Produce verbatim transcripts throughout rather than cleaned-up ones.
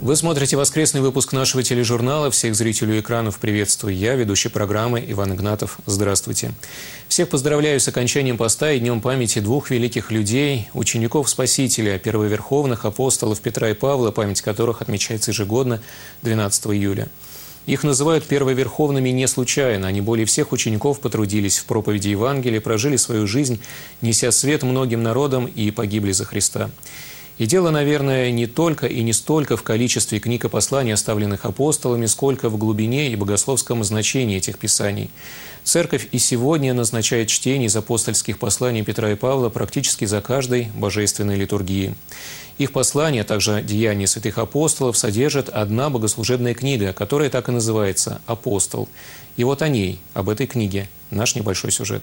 Вы смотрите воскресный выпуск нашего тележурнала. Всех зрителей экранов приветствую я, ведущий программы Иван Игнатов. Здравствуйте. Всех поздравляю с окончанием поста и Днем памяти двух великих людей, учеников Спасителя, первоверховных апостолов Петра и Павла, память которых отмечается ежегодно двенадцатого июля. Их называют первоверховными не случайно. Они более всех учеников потрудились в проповеди Евангелия, прожили свою жизнь, неся свет многим народам, и погибли за Христа. И дело, наверное, не только и не столько в количестве книг и посланий, оставленных апостолами, сколько в глубине и богословском значении этих писаний. Церковь и сегодня назначает чтение из апостольских посланий Петра и Павла практически за каждой божественной литургией. Их послания, а также деяния святых апостолов, содержат одна богослужебная книга, которая так и называется «Апостол». И вот о ней, об этой книге, наш небольшой сюжет.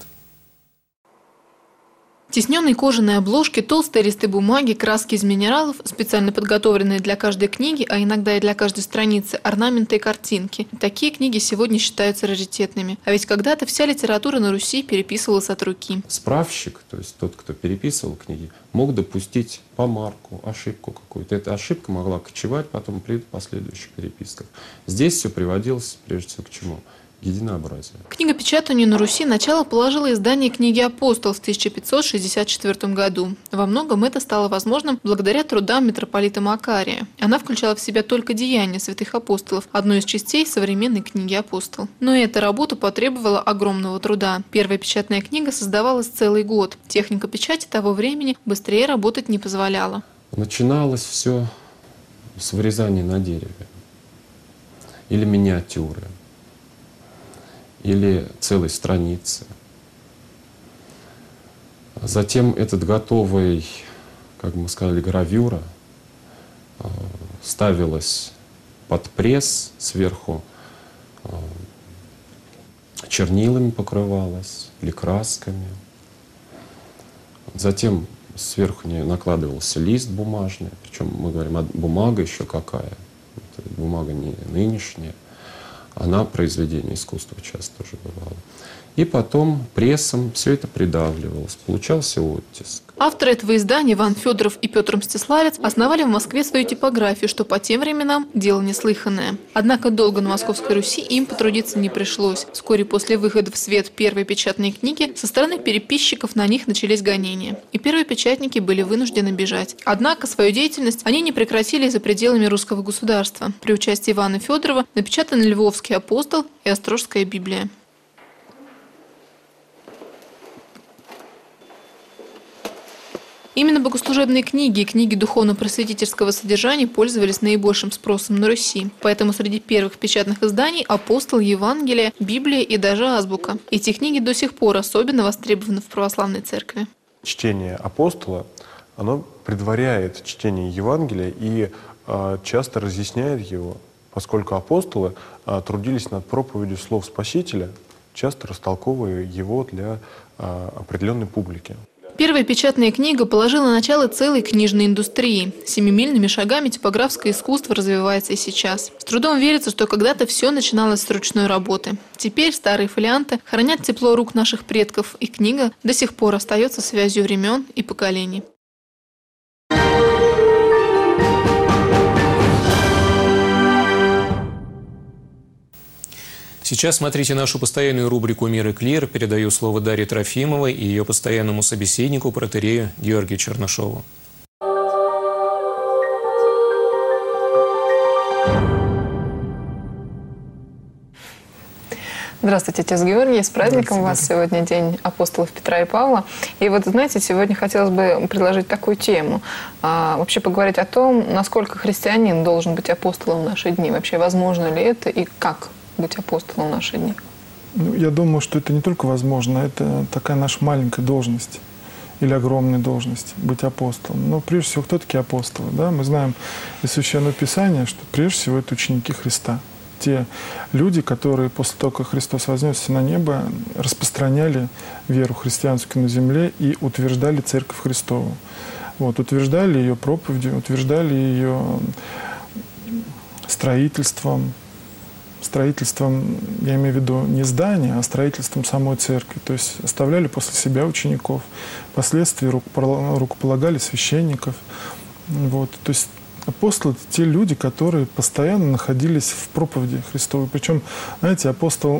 Тисненные кожаные обложки, толстые листы бумаги, краски из минералов, специально подготовленные для каждой книги, а иногда и для каждой страницы, орнаменты и картинки. Такие книги сегодня считаются раритетными. А ведь когда-то вся литература на Руси переписывалась от руки. Справщик, то есть тот, кто переписывал книги, мог допустить помарку, ошибку какую-то. Эта ошибка могла кочевать потом при последующих переписках. Здесь все приводилось прежде всего к чему? Единообразие. Книгопечатанию на Руси начало положило издание книги «Апостол» в тысяча пятьсот шестьдесят четвёртом году. Во многом это стало возможным благодаря трудам митрополита Макария. Она включала в себя только деяния святых апостолов, одну из частей современной книги «Апостол». Но эта работа потребовала огромного труда. Первая печатная книга создавалась целый год. Техника печати того времени быстрее работать не позволяла. Начиналось все с вырезания на дереве или миниатюры, или целой страницы. Затем этот готовый, как мы сказали, гравюра ставилась под пресс, сверху чернилами покрывалась или красками. Затем сверху нее накладывался лист бумажный, причем мы говорим, бумага еще какая, это бумага не нынешняя. Она произведение искусства часто тоже бывала. И потом прессом все это придавливалось. Получался оттиск. Авторы этого издания Иван Федоров и Петр Мстиславец основали в Москве свою типографию, что по тем временам дело неслыханное. Однако долго на Московской Руси им потрудиться не пришлось. Вскоре после выхода в свет первой печатной книги со стороны переписчиков на них начались гонения. И первые печатники были вынуждены бежать. Однако свою деятельность они не прекратили за пределами русского государства. При участии Ивана Федорова напечатаны Львовский апостол и Острожская Библия. Именно богослужебные книги и книги духовно-просветительского содержания пользовались наибольшим спросом на Руси. Поэтому среди первых печатных изданий «Апостол», «Евангелие», «Библия» и даже «Азбука». Эти книги до сих пор особенно востребованы в православной церкви. Чтение «Апостола», оно предваряет чтение Евангелия и э, часто разъясняет его, поскольку апостолы э, трудились над проповедью слов Спасителя, часто растолковывая его для э, определенной публики. Первая печатная книга положила начало целой книжной индустрии. Семимильными шагами типографское искусство развивается и сейчас. С трудом верится, что когда-то все начиналось с ручной работы. Теперь старые фолианты хранят тепло рук наших предков, и книга до сих пор остается связью времен и поколений. Сейчас смотрите нашу постоянную рубрику «Мир и клир». Передаю слово Дарье Трофимовой и ее постоянному собеседнику, протоиерею Георгию Чернышову. Здравствуйте, отец Георгий. С праздником вас. Сегодня день апостолов Петра и Павла. И вот, знаете, сегодня хотелось бы предложить такую тему. А, вообще поговорить о том, насколько христианин должен быть апостолом в наши дни. Вообще, возможно ли это и как быть апостолом в наши дни? Ну, я думаю, что это не только возможно, это такая наша маленькая должность или огромная должность — быть апостолом. Но прежде всего, кто такие апостолы? Да? Мы знаем из Священного Писания, что прежде всего это ученики Христа. Те люди, которые после того, как Христос вознесся на небо, распространяли веру христианскую на земле и утверждали Церковь Христову. Вот, утверждали ее проповедью, утверждали ее строительством, строительством, я имею в виду не здания, а строительством самой церкви. То есть оставляли после себя учеников, впоследствии рукополагали священников. Вот. То есть Апостолы — это те люди, которые постоянно находились в проповеди Христовой. Причем, знаете, апостол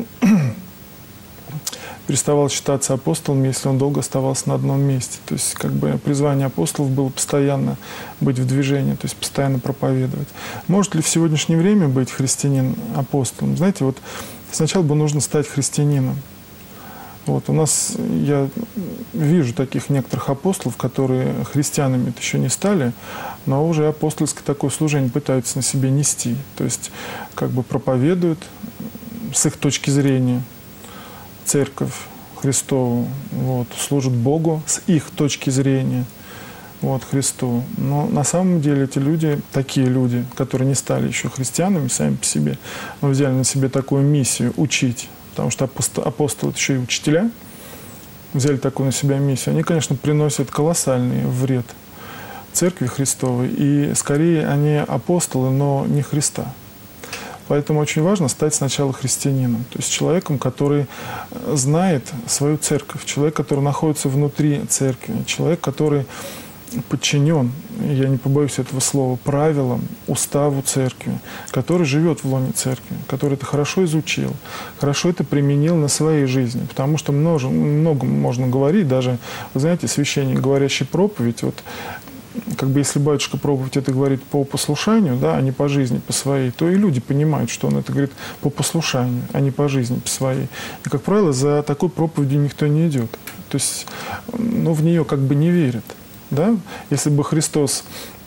переставал считаться апостолом, если он долго оставался на одном месте. То есть как бы призвание апостолов было постоянно быть в движении, то есть постоянно проповедовать. Может ли в сегодняшнее время быть христианин апостолом? Знаете, вот сначала бы нужно стать христианином. Вот у нас, я вижу таких некоторых апостолов, которые христианами еще не стали, но уже апостольское такое служение пытаются на себе нести. То есть как бы проповедуют с их точки зрения Церковь Христову, вот, служат Богу с их точки зрения, вот, Христу. Но на самом деле эти люди, такие люди, которые не стали еще христианами сами по себе, но взяли на себе такую миссию учить, потому что апостолы — это еще и учителя, взяли такую на себя миссию, они, конечно, приносят колоссальный вред Церкви Христовой, и скорее они апостолы, но не Христа. Поэтому очень важно стать сначала христианином, то есть человеком, который знает свою церковь, человек, который находится внутри церкви, человек, который подчинен, я не побоюсь этого слова, правилам, уставу церкви, который живет в лоне церкви, который это хорошо изучил, хорошо это применил на своей жизни. Потому что много, много можно говорить, даже, вы знаете, священник, говорящий проповедь, вот, как бы если батюшка проповедь это говорит по послушанию, да, а не по жизни, по своей, то и люди понимают, что он это говорит по послушанию, а не по жизни, по своей. И, как правило, за такой проповедью никто не идет. То есть, ну, в нее как бы не верят. Да? Если бы Христос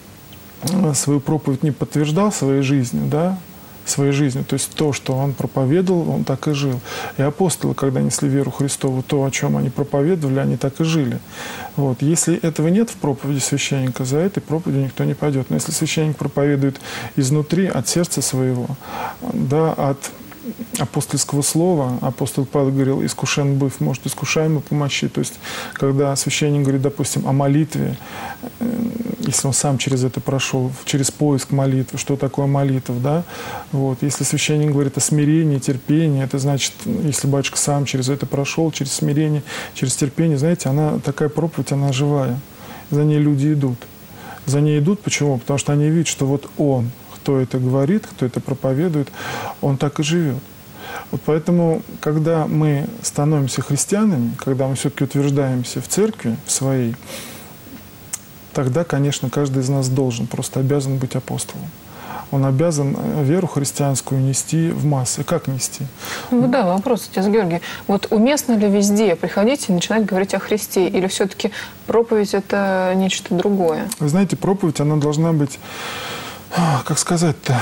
свою проповедь не подтверждал своей жизнью, да, своей жизнью, то есть то, что Он проповедовал, Он так и жил. И апостолы, когда несли веру Христову, то, о чем они проповедовали, они так и жили. Вот. Если этого нет в проповеди священника, за этой проповедью никто не пойдет. Но если священник проповедует изнутри, от сердца своего, да, от апостольского слова, апостол Павел говорил: искушен быв, может искушаемый помощи. То есть, когда священник говорит, допустим, о молитве, если он сам через это прошел, через поиск молитвы, что такое молитва, да, вот. Если священник говорит о смирении, терпении, это значит, если батюшка сам через это прошел, через смирение, через терпение, знаете, она такая проповедь, она живая, за ней люди идут. За ней идут, почему? Потому что они видят, что вот он, кто это говорит, кто это проповедует, он так и живет. Вот поэтому, когда мы становимся христианами, когда мы все-таки утверждаемся в церкви в своей, тогда, конечно, каждый из нас должен, просто обязан быть апостолом. Он обязан веру христианскую нести в массы. Как нести? Ну да, вопрос, отец Георгий. Вот уместно ли везде приходить и начинать говорить о Христе? Или все-таки проповедь — это нечто другое? Вы знаете, проповедь, она должна быть, как сказать-то,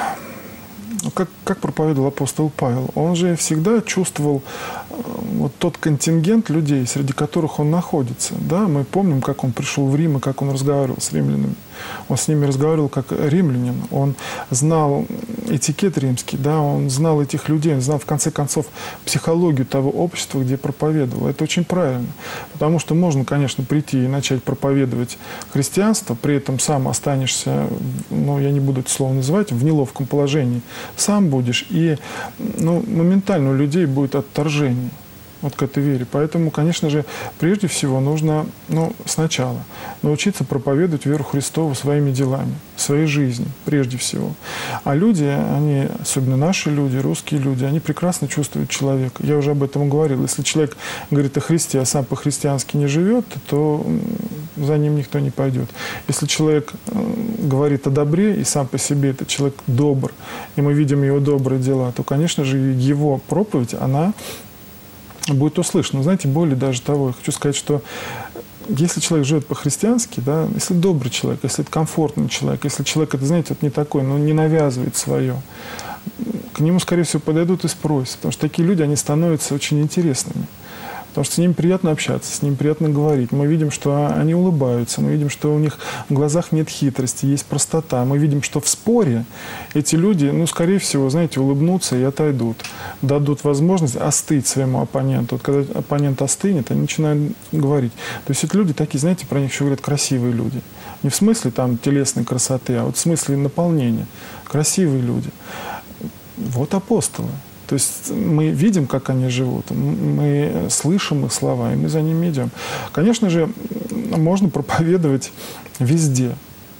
как, как проповедовал апостол Павел. Он же всегда чувствовал вот тот контингент людей, среди которых он находится. Да? Мы помним, как он пришел в Рим и как он разговаривал с римлянами. Он с ними разговаривал как римлянин. Он знал этикет римский, да? Он знал этих людей, он знал, в конце концов, психологию того общества, где проповедовал. Это очень правильно. Потому что можно, конечно, прийти и начать проповедовать христианство, при этом сам останешься, ну, я не буду это слово называть, в неловком положении. Сам будешь, и ну, моментально у людей будет отторжение вот к этой вере. Поэтому, конечно же, прежде всего нужно, ну, сначала научиться проповедовать веру Христову своими делами, своей жизнью, прежде всего. А люди, они, особенно наши люди, русские люди, они прекрасно чувствуют человека. Я уже об этом говорил. Если человек говорит о Христе, а сам по-христиански не живет, то за ним никто не пойдет. Если человек говорит о добре, и сам по себе этот человек добр, и мы видим его добрые дела, то, конечно же, его проповедь, она будет услышано. Знаете, более даже того, я хочу сказать, что если человек живет по-христиански, да, если добрый человек, если это комфортный человек, если человек, это, знаете, вот не такой, но не навязывает свое, к нему, скорее всего, подойдут и спросят. Потому что такие люди, они становятся очень интересными. Потому что с ними приятно общаться, с ними приятно говорить. Мы видим, что они улыбаются, мы видим, что у них в глазах нет хитрости, есть простота. Мы видим, что в споре эти люди, ну, скорее всего, знаете, улыбнутся и отойдут. Дадут возможность остыть своему оппоненту. Вот когда оппонент остынет, они начинают говорить. То есть это люди такие, знаете, про них еще говорят, красивые люди. Не в смысле там телесной красоты, а вот в смысле наполнения. Красивые люди. Вот апостолы. То есть мы видим, как они живут, мы слышим их слова, и мы за ними идем. Конечно же, можно проповедовать везде.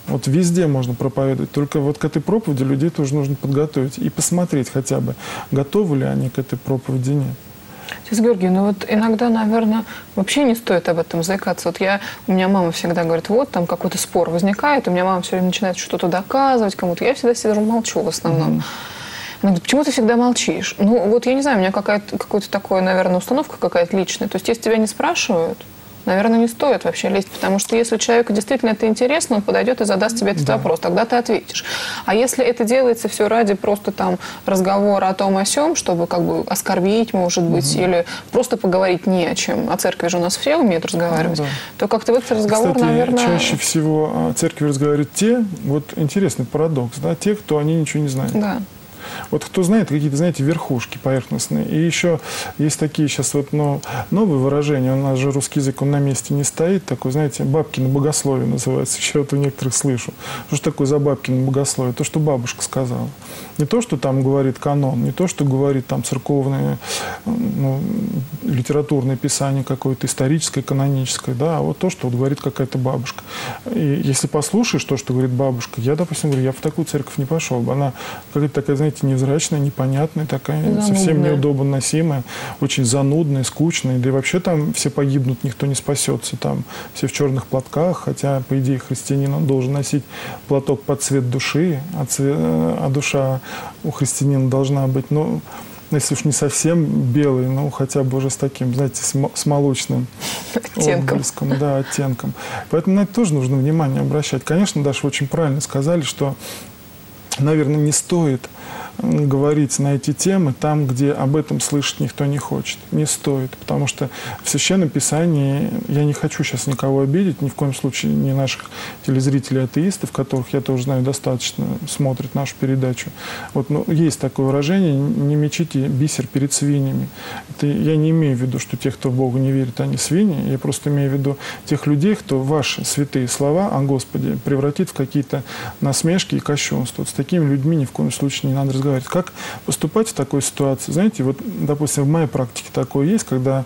Вот везде можно проповедовать. Только вот к этой проповеди людей тоже нужно подготовить и посмотреть хотя бы, готовы ли они к этой проповеди, нет. Отец Георгий, ну вот иногда, наверное, вообще не стоит об этом заикаться. Вот я, у меня мама всегда говорит, вот там какой-то спор возникает, у меня мама все время начинает что-то доказывать кому-то. Я всегда сижу, молчу в основном. Mm-hmm. Она говорит, почему ты всегда молчишь? Ну вот я не знаю, у меня какая-то, какая-то такая, наверное, установка какая-то личная. То есть если тебя не спрашивают, наверное, не стоит вообще лезть, потому что если человеку действительно это интересно, он подойдет и задаст тебе этот да. вопрос, тогда ты ответишь. А если это делается все ради просто там разговора о том о сём, чтобы как бы оскорбить, может быть, угу. или просто поговорить не о чем, о церкви же у нас все умеют разговаривать, ну, да. то как-то в этот разговор, Кстати, наверное... чаще всего о церкви разговаривают те, вот интересный парадокс, да, те, кто они ничего не знают. Да. Вот кто знает какие-то, знаете, верхушки поверхностные. И еще есть такие сейчас вот, ну, новые выражения. У нас же русский язык, он на месте не стоит. Такой, знаете, бабкино богословие называется. Еще вот у некоторых слышу. Что же такое за бабкино богословие? То, что бабушка сказала. Не то, что там говорит канон, не то, что говорит там церковное, ну, литературное писание какое-то, историческое, каноническое, да, а вот то, что вот говорит какая-то бабушка. И если послушаешь то, что говорит бабушка, я, допустим, говорю, я в такую церковь не пошел бы. Она какая-то такая, знаете, невзрачная, непонятная, такая, занудная. Совсем неудобно носимая, очень занудная, скучная. Да и вообще там все погибнут, никто не спасется. Там все в черных платках, хотя, по идее, христианин он должен носить платок под цвет души, а, цвет, а душа у христианина должна быть, ну, если уж не совсем белый, ну, хотя бы уже с таким, знаете, с молочным оттенком. Отблеском, да, оттенком. Поэтому на это тоже нужно внимание обращать. Конечно, Даша, очень правильно сказали, что, наверное, не стоит говорить на эти темы там, где об этом слышать никто не хочет. Не стоит, потому что в Священном Писании, я не хочу сейчас никого обидеть, ни в коем случае не наших телезрителей-атеистов, которых я тоже знаю достаточно, смотрят нашу передачу. Вот, ну, есть такое выражение: не мечите бисер перед свиньями. Это я не имею в виду, что те, кто в Бога не верит, они свиньи. Я просто имею в виду тех людей, кто ваши святые слова о Господе превратит в какие-то насмешки и кощунства. Вот с такими людьми ни в коем случае не надо разговаривать. Как поступать в такой ситуации? Знаете, вот, допустим, в моей практике такое есть, когда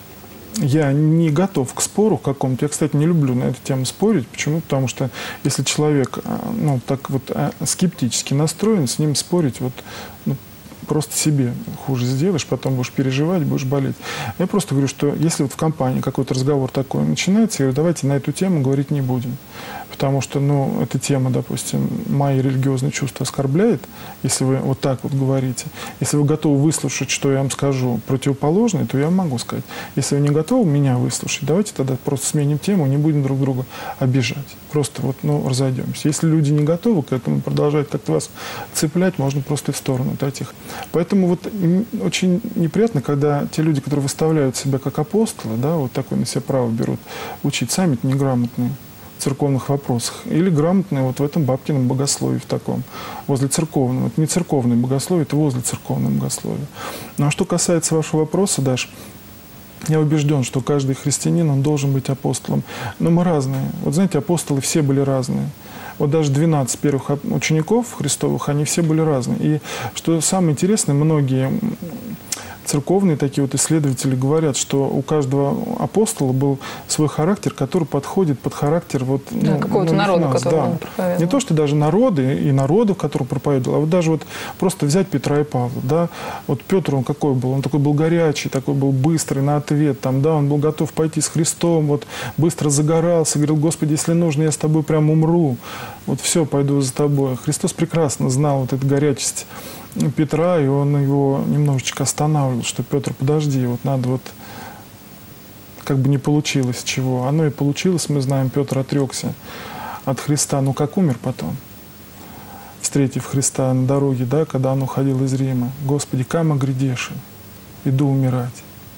я не готов к спору какому-то. Я, кстати, не люблю на эту тему спорить. Почему? Потому что если человек, ну, так вот скептически настроен, с ним спорить вот, ну, просто себе хуже сделаешь, потом будешь переживать, будешь болеть. Я просто говорю, что если вот в компании какой-то разговор такой начинается, я говорю, давайте на эту тему говорить не будем. Потому что, ну, эта тема, допустим, мои религиозные чувства оскорбляет, если вы вот так вот говорите. Если вы готовы выслушать, что я вам скажу, противоположное, то я могу сказать. Если вы не готовы меня выслушать, давайте тогда просто сменим тему, не будем друг друга обижать. Просто вот, ну, разойдемся. Если люди не готовы к этому, продолжают как-то вас цеплять, можно просто и в сторону дать их. Поэтому вот очень неприятно, когда те люди, которые выставляют себя как апостолы, да, вот такое на себя право берут, учить, сами-то неграмотные в церковных вопросах. Или грамотные вот в этом бабкином богословии, в таком, возле церковного. Это не церковное богословие, это возле церковного богословия. Ну а что касается вашего вопроса, Даш, я убежден, что каждый христианин, он должен быть апостолом. Но мы разные. Вот знаете, апостолы все были разные. Вот даже двенадцать первых учеников Христовых, они все были разные. И что самое интересное, многие церковные такие вот исследователи говорят, что у каждого апостола был свой характер, который подходит под характер вот, да, ну, какого-то народа, который да. он проповедовал. Не то, что даже народы и народов, которые проповедовал, а вот даже вот просто взять Петра и Павла. Да? Вот Петр, он какой был? Он такой был горячий, такой был быстрый на ответ. Там, да, он был готов пойти с Христом, вот, быстро загорался, говорил, Господи, если нужно, я с тобой прям умру. Вот все, пойду за тобой. Христос прекрасно знал вот эту горячесть Петра, и он его немножечко останавливал, что Петр, подожди, вот надо вот, как бы не получилось чего. Оно и получилось, мы знаем, Петр отрекся от Христа, но как умер потом, встретив Христа на дороге, да, когда он уходил из Рима. Господи, кама грядеши, иду умирать.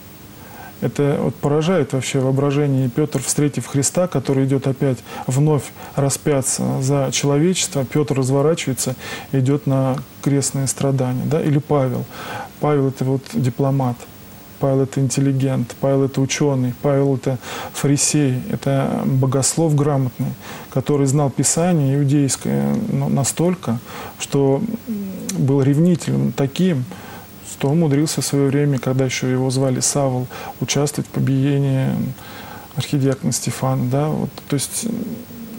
Это вот поражает вообще воображение. И Петр, встретив Христа, который идет опять вновь распяться за человечество, Петр разворачивается и идет на крестные страдания. Да? Или Павел. Павел — это вот дипломат. Павел — это интеллигент, Павел — это ученый, Павел — это фарисей, это богослов грамотный, который знал Писание иудейское настолько, что был ревнителем таким, что он умудрился в свое время, когда еще его звали Савл, участвовать в побиении архидиакона Стефана. Да? Вот, то есть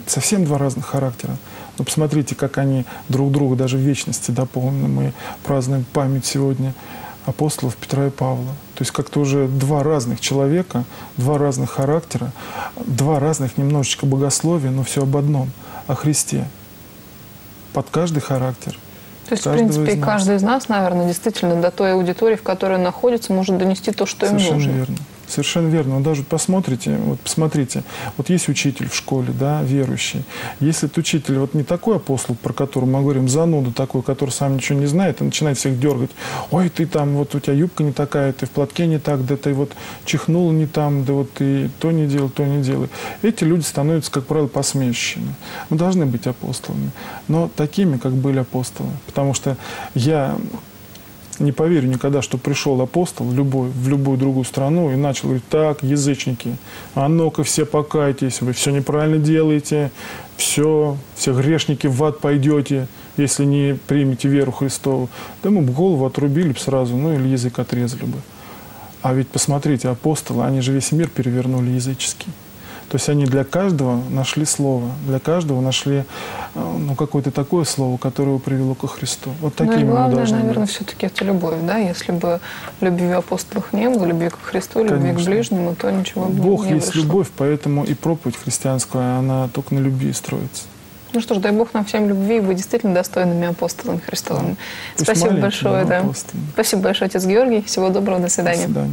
Это совсем два разных характера. Но посмотрите, как они друг друга даже в вечности дополнены. Мы празднуем память сегодня апостолов Петра и Павла. То есть как-то уже два разных человека, два разных характера, два разных немножечко богословия, но все об одном, о Христе. Под каждый характер. То есть, в принципе, из каждый из нас, наверное, действительно до той аудитории, в которой он находится, может донести то, что Совершенно им нужно. верно. Совершенно верно. Вот даже посмотрите, вот посмотрите, вот есть учитель в школе, да, верующий. Если этот учитель вот не такой апостол, про которого мы говорим, зануда такой, который сам ничего не знает, и начинает всех дергать. Ой, ты там, вот у тебя юбка не такая, ты в платке не так, да ты вот чихнула не там, да вот ты то не делай, то не делай. Эти люди становятся, как правило, посмешищами. Мы должны быть апостолами, но такими, как были апостолы. Потому что я не поверю никогда, что пришел апостол любой, в любую другую страну и начал говорить: так, язычники, а ну-ка все покайтесь, вы все неправильно делаете, все, все грешники в ад пойдете, если не примете веру Христову. Да мы бы голову отрубили бы сразу, ну или язык отрезали бы. А ведь посмотрите, апостолы, они же весь мир перевернули языческий. То есть они для каждого нашли слово, для каждого нашли ну, какое-то такое слово, которое его привело ко Христу. Вот такими ну, и главное, мы должны наверное, быть. все-таки это любовь, да? Если бы любви в апостолах не было, любви к Христу, любви Конечно. к ближнему, то ничего бы Бог не есть вышло. любовь, поэтому и проповедь христианская, она только на любви строится. Ну что ж, дай Бог нам всем любви и быть действительно достойными апостолами Христовыми. Пусть Спасибо большое. Да. апостолами. Спасибо большое, отец Георгий. Всего доброго, до свидания. До свидания.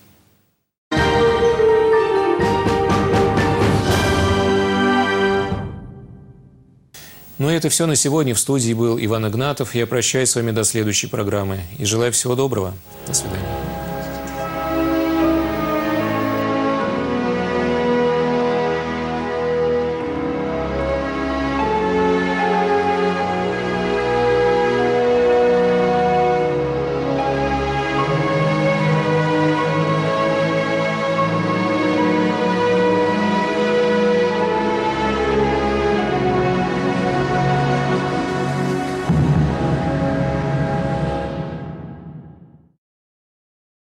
Ну и это все на сегодня. В студии был Иван Игнатов. Я прощаюсь с вами до следующей программы. И желаю всего доброго. До свидания.